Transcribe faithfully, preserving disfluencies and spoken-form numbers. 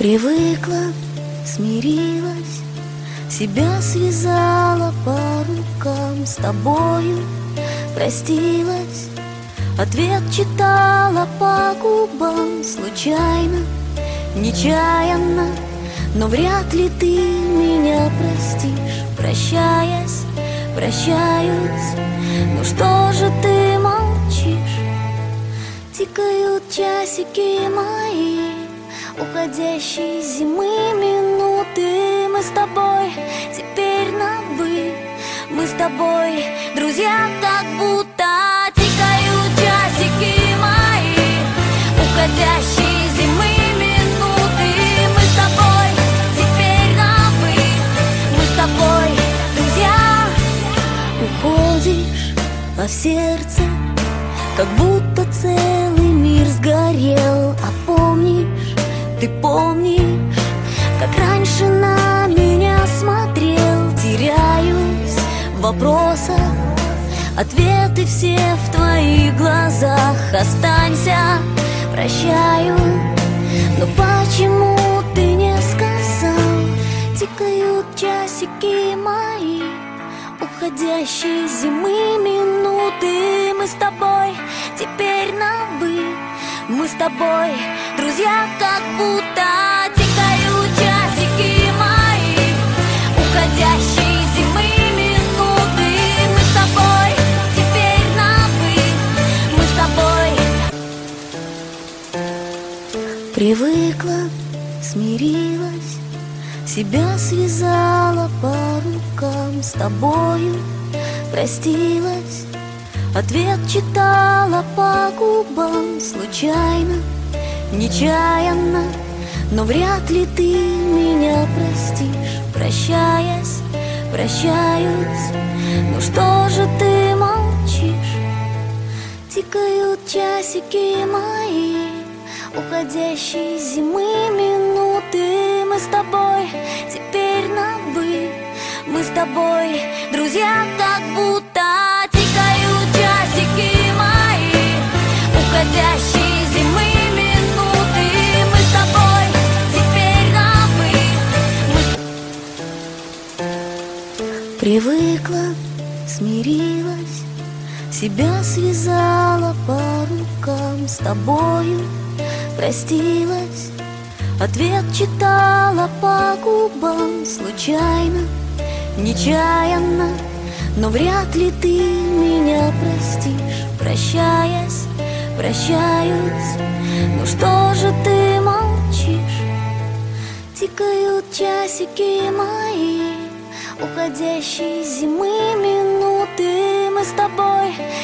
Привыкла, смирилась, себя связала по рукам, с тобою простилась, ответ читала по губам. Случайно, нечаянно, но вряд ли ты меня простишь. Прощаясь, прощаюсь, ну что же ты молчишь? Тикают часики мои уходящей зимы минуты. Мы с тобой теперь на «вы», мы с тобой друзья, как будто. Тикают часики мои уходящей зимы минуты. Мы с тобой теперь на «вы», мы с тобой друзья. Уходишь, а в сердце как будто целый мир сгорел. А помнишь, ты помнишь, как раньше на меня смотрел? Теряюсь в вопросах, ответы все в твоих глазах. Останься, прощаю, но почему ты не сказал? Тикают часики мои уходящей зимы минуты. Мы с тобой теперь на «вы», мы с тобой друзья, как будто. Тикают часики мои уходящей зимы минуты. Мы с тобой теперь на «вы», мы с тобой. Привыкла, смирилась, себя связала по рукам, с тобою простилась, ответ читала по губам. Случайно, нечаянно, но вряд ли ты меня простишь. Прощаясь, прощаюсь, ну что же ты молчишь? Тикают часики мои уходящей зимы минуты. Мы с тобой теперь на «вы», мы с тобой друзья, как будто. Тикают часики мои уходящей зимы минуты. Мы с тобой теперь на «вы», мы с... Привыкла, смирилась, себя связала по рукам, с тобою простилась, ответ читала по губам. Случайно, нечаянно, но вряд ли ты меня простишь. Прощаясь, прощаюсь, ну что же ты молчишь? Тикают часики мои уходящей зимы минуты. Мы с тобой